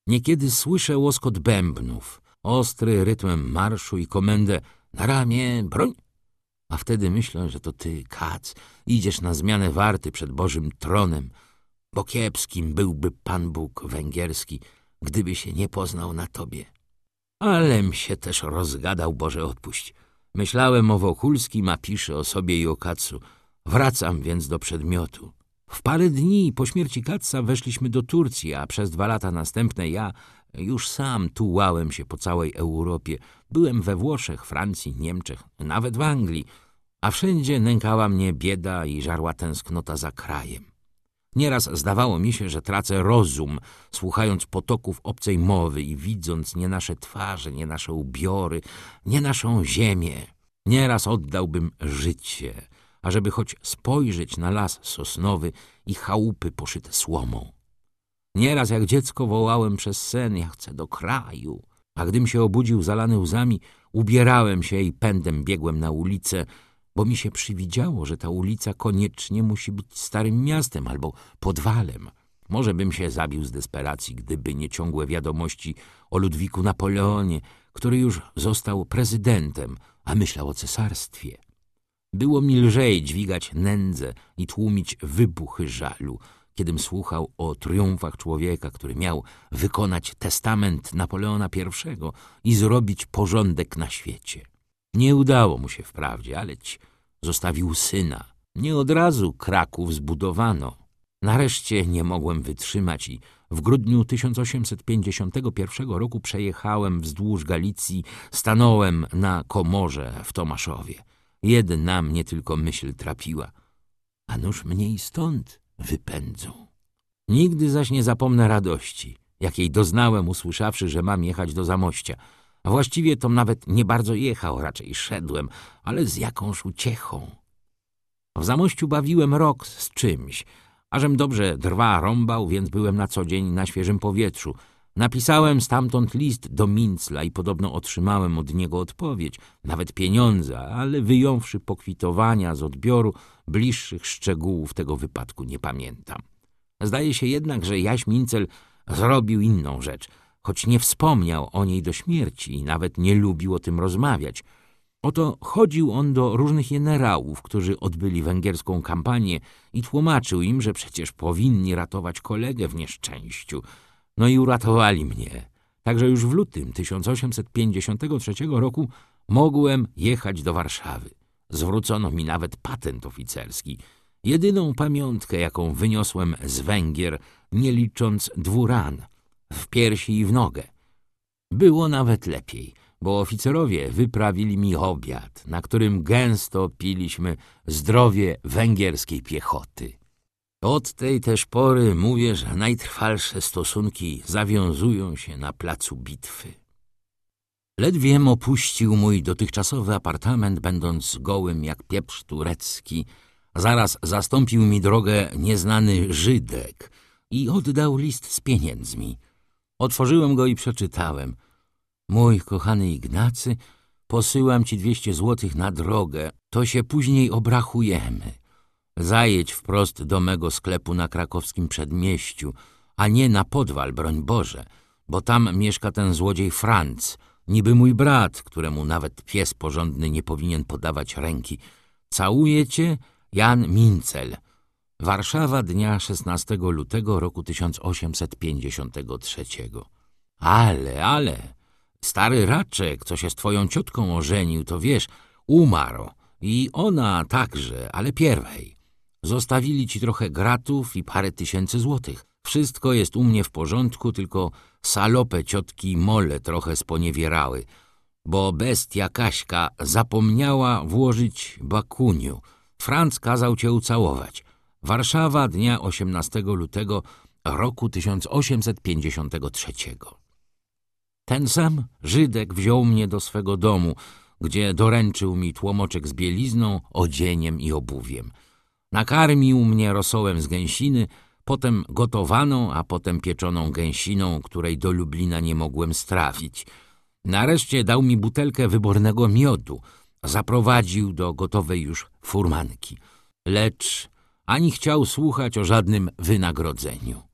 Niekiedy słyszę łoskot bębnów, ostry rytm marszu i komendę na ramię, broń. A wtedy myślę, że to ty, Katz, idziesz na zmianę warty przed Bożym tronem, bo kiepskim byłby Pan Bóg węgierski, gdyby się nie poznał na tobie. Alem się też rozgadał, Boże odpuść. Myślałem o Wokulskim, a piszę o sobie i o Katzu. Wracam więc do przedmiotu. W parę dni po śmierci Katza weszliśmy do Turcji, a przez 2 lata następne ja już sam tułałem się po całej Europie. Byłem we Włoszech, Francji, Niemczech, nawet w Anglii, a wszędzie nękała mnie bieda i żarła tęsknota za krajem. Nieraz zdawało mi się, że tracę rozum, słuchając potoków obcej mowy i widząc nie nasze twarze, nie nasze ubiory, nie naszą ziemię. Nieraz oddałbym życie, ażeby choć spojrzeć na las sosnowy i chałupy poszyte słomą. Nieraz jak dziecko wołałem przez sen, ja chcę do kraju, a gdym się obudził zalany łzami, ubierałem się i pędem biegłem na ulicę, bo mi się przywidziało, że ta ulica koniecznie musi być starym miastem albo podwalem. Może bym się zabił z desperacji, gdyby nie ciągłe wiadomości o Ludwiku Napoleonie, który już został prezydentem, a myślał o cesarstwie. Było mi lżej dźwigać nędzę i tłumić wybuchy żalu, kiedym słuchał o triumfach człowieka, który miał wykonać testament Napoleona I i zrobić porządek na świecie. Nie udało mu się wprawdzie, aleć zostawił syna. Nie od razu Kraków zbudowano. Nareszcie nie mogłem wytrzymać i w grudniu 1851 roku przejechałem wzdłuż Galicji, stanąłem na komorze w Tomaszowie. Jedna mnie tylko myśl trapiła. A nuż mnie i stąd wypędzą. Nigdy zaś nie zapomnę radości, jakiej doznałem, usłyszawszy, że mam jechać do Zamościa. A właściwie to nawet nie bardzo jechał, raczej szedłem, ale z jakąż uciechą. W Zamościu bawiłem rok z czymś, ażem dobrze drwa rąbał, więc byłem na co dzień na świeżym powietrzu. Napisałem stamtąd list do Mincla i podobno otrzymałem od niego odpowiedź, nawet pieniądze, ale wyjąwszy pokwitowania z odbioru, bliższych szczegółów tego wypadku nie pamiętam. Zdaje się jednak, że Jaś Mincel zrobił inną rzecz, choć nie wspomniał o niej do śmierci i nawet nie lubił o tym rozmawiać. Oto chodził on do różnych generałów, którzy odbyli węgierską kampanię i tłumaczył im, że przecież powinni ratować kolegę w nieszczęściu. No i uratowali mnie. Także już w lutym 1853 roku mogłem jechać do Warszawy. Zwrócono mi nawet patent oficerski. Jedyną pamiątkę, jaką wyniosłem z Węgier, nie licząc 2 ran, w piersi i w nogę. Było nawet lepiej, bo oficerowie wyprawili mi obiad, na którym gęsto piliśmy zdrowie węgierskiej piechoty. Od tej też pory mówię, że najtrwalsze stosunki zawiązują się na placu bitwy. Ledwiem opuścił mój dotychczasowy apartament, będąc gołym jak pieprz turecki. Zaraz zastąpił mi drogę nieznany Żydek i oddał list z pieniędzmi. Otworzyłem go i przeczytałem. Mój kochany Ignacy, posyłam ci 200 złotych na drogę, to się później obrachujemy. Zajedź wprost do mego sklepu na krakowskim przedmieściu, a nie na podwal, broń Boże, bo tam mieszka ten złodziej Franc, niby mój brat, któremu nawet pies porządny nie powinien podawać ręki. Całuję cię, Jan Mincel. Warszawa, dnia 16 lutego roku 1853. Ale, stary Raczek, co się z twoją ciotką ożenił, to wiesz, umarł i ona także, ale pierwej. Zostawili ci trochę gratów i parę tysięcy złotych. Wszystko jest u mnie w porządku, tylko salopę ciotki Mole trochę sponiewierały, bo bestia Kaśka zapomniała włożyć bakuniu. Franc kazał cię ucałować. Warszawa, dnia 18 lutego roku 1853. Ten sam Żydek wziął mnie do swego domu, gdzie doręczył mi tłomoczek z bielizną, odzieniem i obuwiem. Nakarmił mnie rosołem z gęsiny, potem gotowaną, a potem pieczoną gęsiną, której do Lublina nie mogłem strawić. Nareszcie dał mi butelkę wybornego miodu, zaprowadził do gotowej już furmanki. Lecz ani chciał słuchać o żadnym wynagrodzeniu.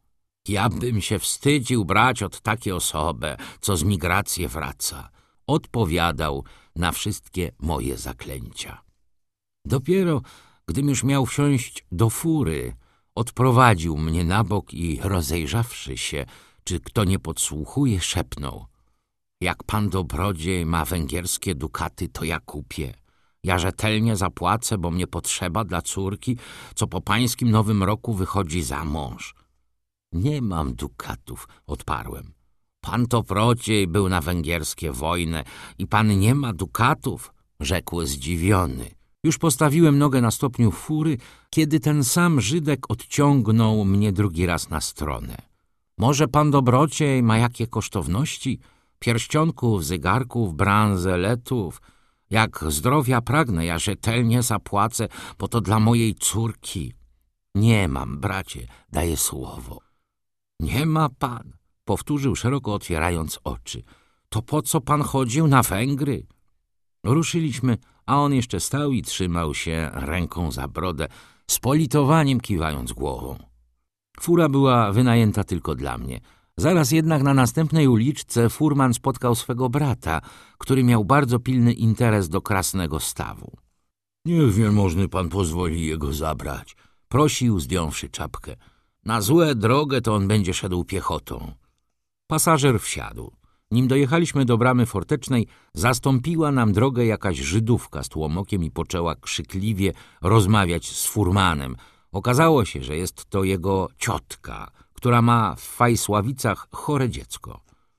Ja bym się wstydził brać od takiej osoby, co z migracji wraca. Odpowiadał na wszystkie moje zaklęcia. Dopiero, gdym już miał wsiąść do fury, odprowadził mnie na bok i rozejrzawszy się, czy kto nie podsłuchuje, szepnął: jak pan dobrodziej ma węgierskie dukaty, to ja kupię. Ja rzetelnie zapłacę, bo mnie potrzeba dla córki, co po pańskim nowym roku wychodzi za mąż. Nie mam dukatów, odparłem. Pan dobrodziej był na węgierskie wojnę i pan nie ma dukatów, rzekł zdziwiony. Już postawiłem nogę na stopniu fury, kiedy ten sam Żydek odciągnął mnie drugi raz na stronę. Może pan dobrodziej ma jakie kosztowności? Pierścionków, zegarków, bransoletów. Jak zdrowia pragnę, ja rzetelnie zapłacę, bo to dla mojej córki. Nie mam, bracie, daję słowo. Nie ma pan, powtórzył szeroko otwierając oczy. To po co pan chodził na Węgry? Ruszyliśmy, a on jeszcze stał i trzymał się ręką za brodę, z politowaniem kiwając głową. Fura była wynajęta tylko dla mnie. Zaraz jednak na następnej uliczce furman spotkał swego brata, który miał bardzo pilny interes do krasnego stawu. Niech wielmożny pan pozwoli jego zabrać, prosił, zdjąwszy czapkę. Na złe drogę to on będzie szedł piechotą. Pasażer wsiadł. Nim dojechaliśmy do bramy fortecznej, zastąpiła nam drogę jakaś Żydówka z tłomokiem i poczęła krzykliwie rozmawiać z furmanem. Okazało się, że jest to jego ciotka, która ma w Fajsławicach chore dziecko.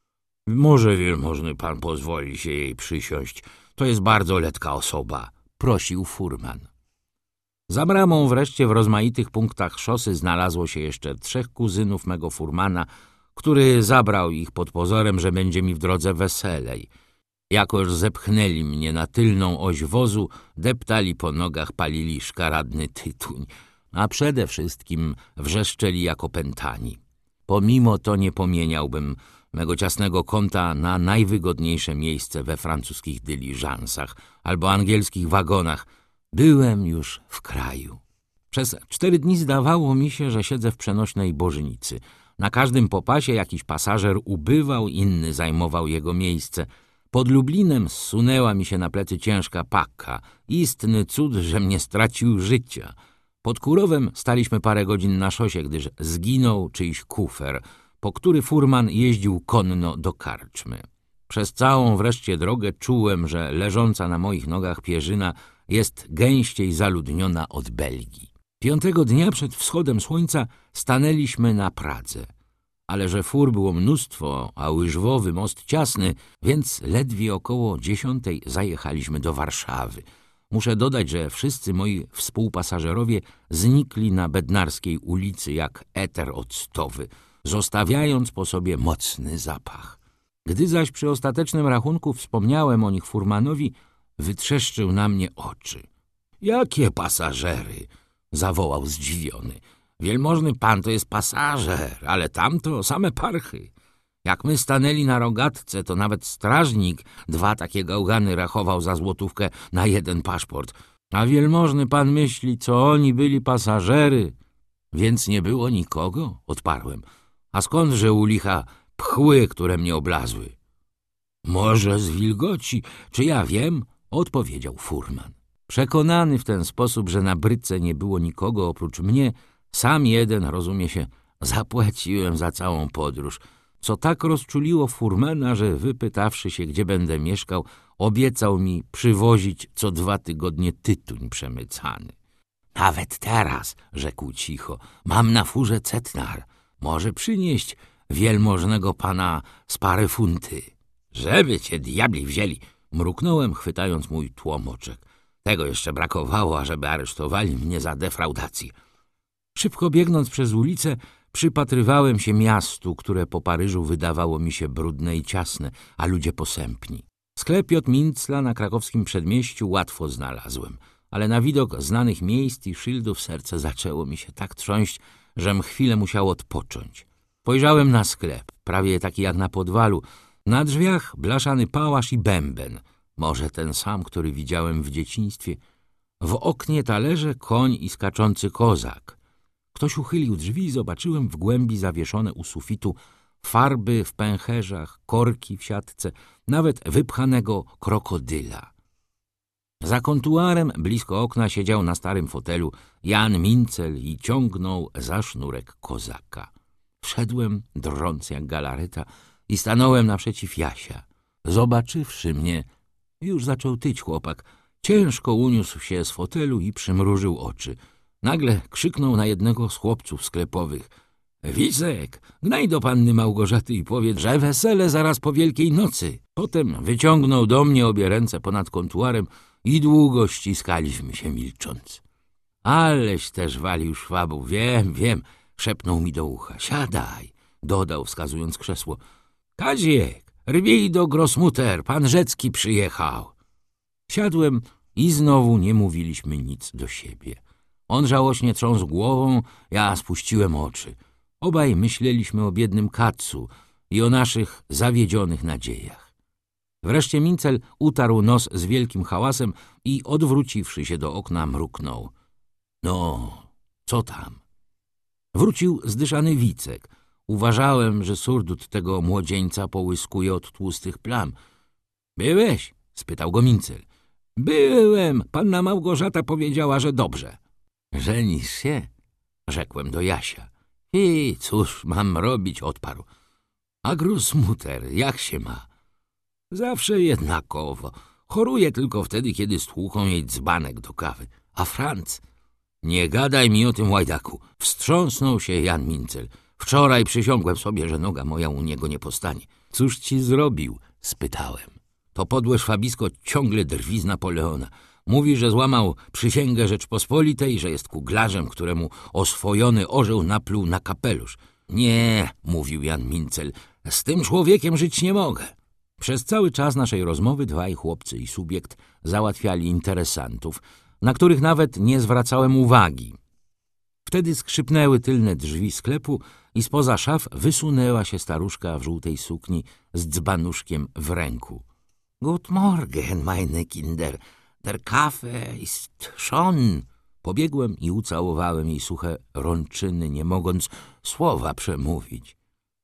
Może wielmożny pan pozwoli się jej przysiąść. To jest bardzo letka osoba, prosił furman. Za bramą wreszcie w rozmaitych punktach szosy znalazło się jeszcze 3 kuzynów mego furmana, który zabrał ich pod pozorem, że będzie mi w drodze weselej. Jakoż zepchnęli mnie na tylną oś wozu, deptali po nogach, palili szkaradny tytuń, a przede wszystkim wrzeszczeli jak opętani. Pomimo to nie pomieniałbym mego ciasnego kąta na najwygodniejsze miejsce we francuskich dyliżansach albo angielskich wagonach. Byłem już w kraju. Przez 4 dni zdawało mi się, że siedzę w przenośnej bożynicy. Na każdym popasie jakiś pasażer ubywał, inny zajmował jego miejsce. Pod Lublinem zsunęła mi się na plecy ciężka paka. Istny cud, że mnie stracił życia. Pod Kurowem staliśmy parę godzin na szosie, gdyż zginął czyjś kufer, po który furman jeździł konno do karczmy. Przez całą wreszcie drogę czułem, że leżąca na moich nogach pierzyna jest gęściej zaludniona od Belgii. 5. dnia przed wschodem słońca stanęliśmy na Pradze. Ale że fur było mnóstwo, a łyżwowy most ciasny, więc ledwie około 10 zajechaliśmy do Warszawy. Muszę dodać, że wszyscy moi współpasażerowie znikli na Bednarskiej ulicy jak eter octowy, zostawiając po sobie mocny zapach. Gdy zaś przy ostatecznym rachunku wspomniałem o nich furmanowi, wytrzeszczył na mnie oczy. — Jakie pasażery? — zawołał zdziwiony. — Wielmożny pan to jest pasażer, ale tamto same parchy. Jak my stanęli na rogatce, to nawet strażnik 2 takie gałgany rachował za złotówkę na 1 paszport. A wielmożny pan myśli, co oni byli pasażery? Więc nie było nikogo? Odparłem. A skądże u licha pchły, które mnie oblazły? Może z wilgoci, czy ja wiem? Odpowiedział furman. Przekonany w ten sposób, że na bryczce nie było nikogo oprócz mnie, sam jeden, rozumie się, zapłaciłem za całą podróż, co tak rozczuliło furmana, że wypytawszy się, gdzie będę mieszkał, obiecał mi przywozić co 2 tygodnie tytuń przemycany. Nawet teraz, rzekł cicho, mam na furze cetnar. Może przynieść wielmożnego pana z parę funty. Żeby cię diabli wzięli, mruknąłem, chwytając mój tłomoczek. Tego jeszcze brakowało, ażeby aresztowali mnie za defraudację. Szybko biegnąc przez ulicę, przypatrywałem się miastu, które po Paryżu wydawało mi się brudne i ciasne, a ludzie posępni. Sklep J. Mincla na krakowskim przedmieściu łatwo znalazłem, ale na widok znanych miejsc i szyldów serce zaczęło mi się tak trząść, żem chwilę musiał odpocząć. Spojrzałem na sklep, prawie taki jak na podwalu. Na drzwiach blaszany pałasz i bęben, może ten sam, który widziałem w dzieciństwie. W oknie talerze, koń i skaczący kozak. Ktoś uchylił drzwi i zobaczyłem w głębi zawieszone u sufitu farby w pęcherzach, korki w siatce, nawet wypchanego krokodyla. Za kontuarem blisko okna siedział na starym fotelu Jan Mincel i ciągnął za sznurek kozaka. Wszedłem, drąc jak galareta, i stanąłem naprzeciw Jasia. Zobaczywszy mnie, już zaczął tyć chłopak. Ciężko uniósł się z fotelu i przymrużył oczy. Nagle krzyknął na jednego z chłopców sklepowych: Wicek, gnaj do panny Małgorzaty i powiedz, że wesele zaraz po Wielkiej Nocy. Potem wyciągnął do mnie obie ręce ponad kontuarem i długo ściskaliśmy się milcząc. Aleś też walił szwabów, wiem, szepnął mi do ucha. Siadaj, dodał, wskazując krzesło. Kaziek, rwij do Grossmutter, pan Rzecki przyjechał. Siadłem i znowu nie mówiliśmy nic do siebie. On żałośnie trząsł głową, ja spuściłem oczy. Obaj myśleliśmy o biednym Katzu i o naszych zawiedzionych nadziejach. Wreszcie Mincel utarł nos z wielkim hałasem i odwróciwszy się do okna mruknął. No, co tam? Wrócił zdyszany Wicek. Uważałem, że surdut tego młodzieńca połyskuje od tłustych plam. Byłeś? Spytał go Mincel. Byłem. Panna Małgorzata powiedziała, że dobrze. Żenisz się? Rzekłem do Jasia. I cóż mam robić? Odparł. A Grossmutter, jak się ma? Zawsze jednakowo. Choruje tylko wtedy, kiedy stłuką jej dzbanek do kawy. A Franc? Nie gadaj mi o tym łajdaku. Wstrząsnął się Jan Mincel. Wczoraj przysiągłem sobie, że noga moja u niego nie postanie. Cóż ci zrobił? Spytałem. To podłe szwabisko ciągle drwi z Napoleona. Mówi, że złamał przysięgę Rzeczpospolitej, że jest kuglarzem, któremu oswojony orzeł napluł na kapelusz. Nie, mówił Jan Mincel, z tym człowiekiem żyć nie mogę. Przez cały czas naszej rozmowy dwaj chłopcy i subiekt załatwiali interesantów, na których nawet nie zwracałem uwagi. Wtedy skrzypnęły tylne drzwi sklepu i spoza szaf wysunęła się staruszka w żółtej sukni z dzbanuszkiem w ręku. Gut Morgen, meine Kinder, der Kaffee ist schon. Pobiegłem i ucałowałem jej suche rączyny, nie mogąc słowa przemówić.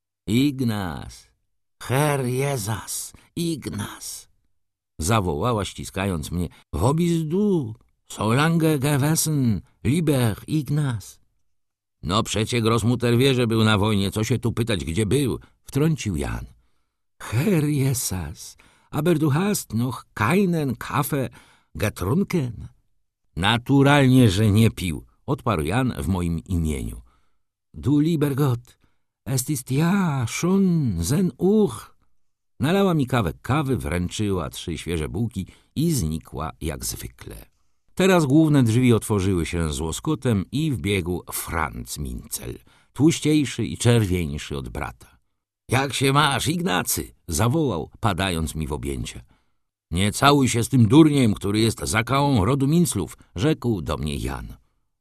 Ignaz, Herr Jesus, Ignaz, zawołała, ściskając mnie. Wo bist du? So lange gewesen, lieber Ignaz. No przecie Grossmutter wie, że był na wojnie, co się tu pytać, gdzie był? Wtrącił Jan. Herr Jesus, aber du hast noch keinen Kaffee getrunken? Naturalnie, że nie pił, odparł Jan w moim imieniu. Du lieber Gott, es ist ja schon 10 Uhr. Nalała mi kawę kawy, wręczyła 3 świeże bułki i znikła jak zwykle. Teraz główne drzwi otworzyły się z łoskotem i wbiegł Franc Mincel, tłuściejszy i czerwieńszy od brata. Jak się masz, Ignacy? Zawołał, padając mi w objęcia. Nie całuj się z tym durniem, który jest zakałą rodu Minclów, rzekł do mnie Jan.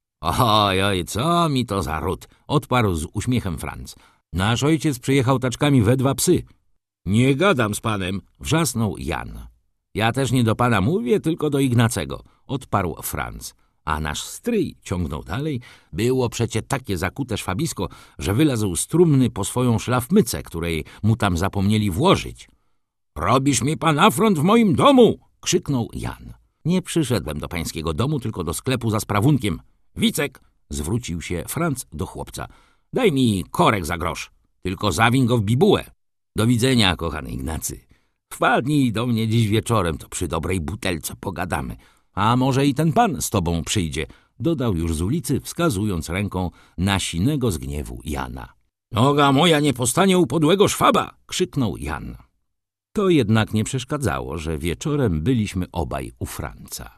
Ojoj, co mi to za ród? Odparł z uśmiechem Franc. Nasz ojciec przyjechał taczkami we 2 psy. Nie gadam z panem, wrzasnął Jan. Ja też nie do pana mówię, tylko do Ignacego, odparł Franc. A nasz stryj, ciągnął dalej, było przecie takie zakute szwabisko, że wylazł z trumny po swoją szlafmycę, której mu tam zapomnieli włożyć. Robisz mi pan afront w moim domu! Krzyknął Jan. Nie przyszedłem do pańskiego domu, tylko do sklepu za sprawunkiem. Wicek, zwrócił się Franc do chłopca. Daj mi korek za grosz, tylko zawiń go w bibułę. Do widzenia, kochany Ignacy. Wpadnij do mnie dziś wieczorem, to przy dobrej butelce pogadamy. A może i ten pan z tobą przyjdzie, dodał już z ulicy, wskazując ręką na sinego z gniewu Jana. Noga moja nie postanie u podłego szwaba, krzyknął Jan. To jednak nie przeszkadzało, że wieczorem byliśmy obaj u Franca.